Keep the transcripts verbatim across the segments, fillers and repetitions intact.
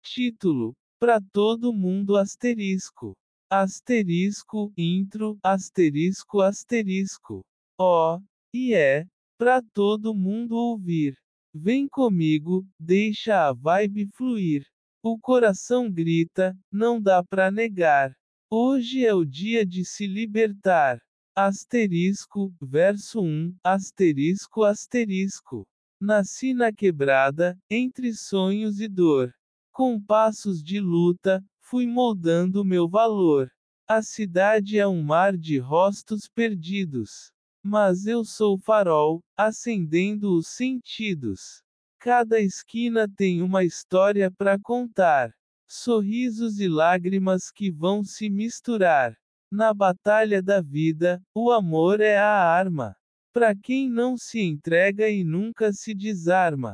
Título: Pra todo mundo asterisco. Asterisco, intro, asterisco asterisco. Ó, e é, pra todo mundo ouvir. Vem comigo, deixa a vibe fluir. O coração grita, não dá pra negar. Hoje é o dia de se libertar. Asterisco, verso um, asterisco asterisco. Nasci na quebrada, entre sonhos e dor. Com passos de luta, fui moldando meu valor. A cidade é um mar de rostos perdidos. Mas eu sou farol, acendendo os sentidos. Cada esquina tem uma história pra contar. Sorrisos e lágrimas que vão se misturar. Na batalha da vida, o amor é a arma. Pra quem não se entrega e nunca se desarma.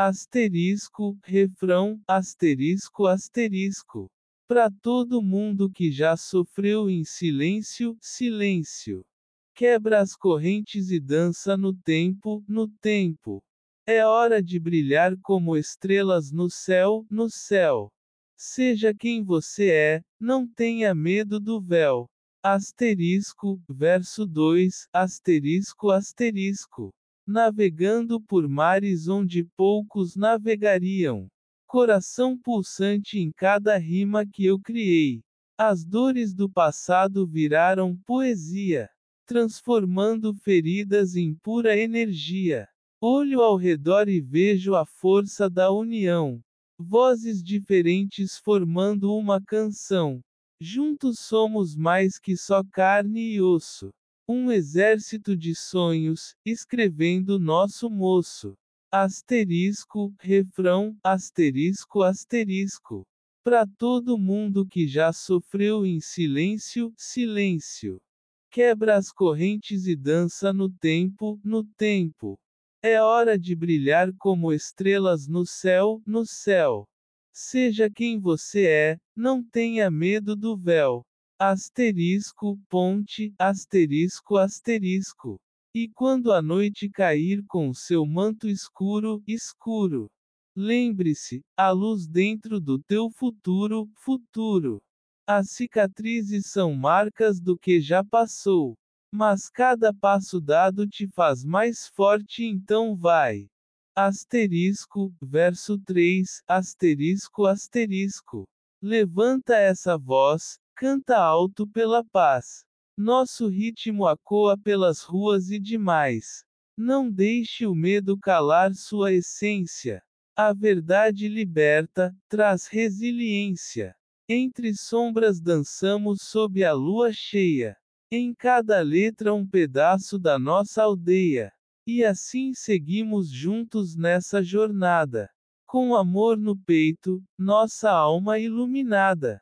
Asterisco, refrão, asterisco asterisco. Pra todo mundo que já sofreu em silêncio, silêncio. Quebra as correntes e dança no tempo, no tempo. É hora de brilhar como estrelas no céu, no céu. Seja quem você é, não tenha medo do véu. Asterisco, verso dois, asterisco asterisco. Navegando por mares onde poucos navegariam. Coração pulsante em cada rima que eu criei. As dores do passado viraram poesia, transformando feridas em pura energia. Olho ao redor e vejo a força da união. Vozes diferentes formando uma canção. Juntos somos mais que só carne e osso. Um exército de sonhos, escrevendo nosso moço. Asterisco, refrão, asterisco asterisco. Pra todo mundo que já sofreu em silêncio, silêncio. Quebra as correntes e dança no tempo, no tempo. É hora de brilhar como estrelas no céu, no céu. Seja quem você é, não tenha medo do véu. Asterisco, ponte, asterisco asterisco. E quando a noite cair com seu manto escuro, escuro. Lembre-se, a luz dentro do teu futuro, futuro. As cicatrizes são marcas do que já passou. Mas cada passo dado te faz mais forte, então vai. Asterisco, verso três, asterisco asterisco. Levanta essa voz, canta alto pela paz. Nosso ritmo ecoa pelas ruas e demais. Não deixe o medo calar sua essência. A verdade liberta, traz resiliência. Entre sombras dançamos sob a lua cheia. Em cada letra um pedaço da nossa aldeia. E assim seguimos juntos nessa jornada. Com amor no peito, nossa alma iluminada.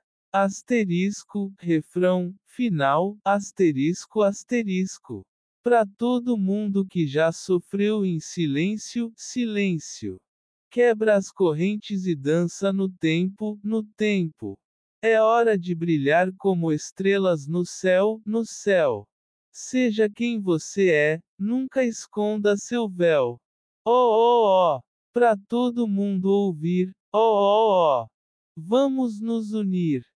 Asterisco, refrão, final, asterisco asterisco. Pra todo mundo que já sofreu em silêncio, silêncio. Quebra as correntes e dança no tempo, no tempo. É hora de brilhar como estrelas no céu, no céu. Seja quem você é, nunca esconda seu véu. Oh oh oh! Pra todo mundo ouvir, oh oh oh! Vamos nos unir.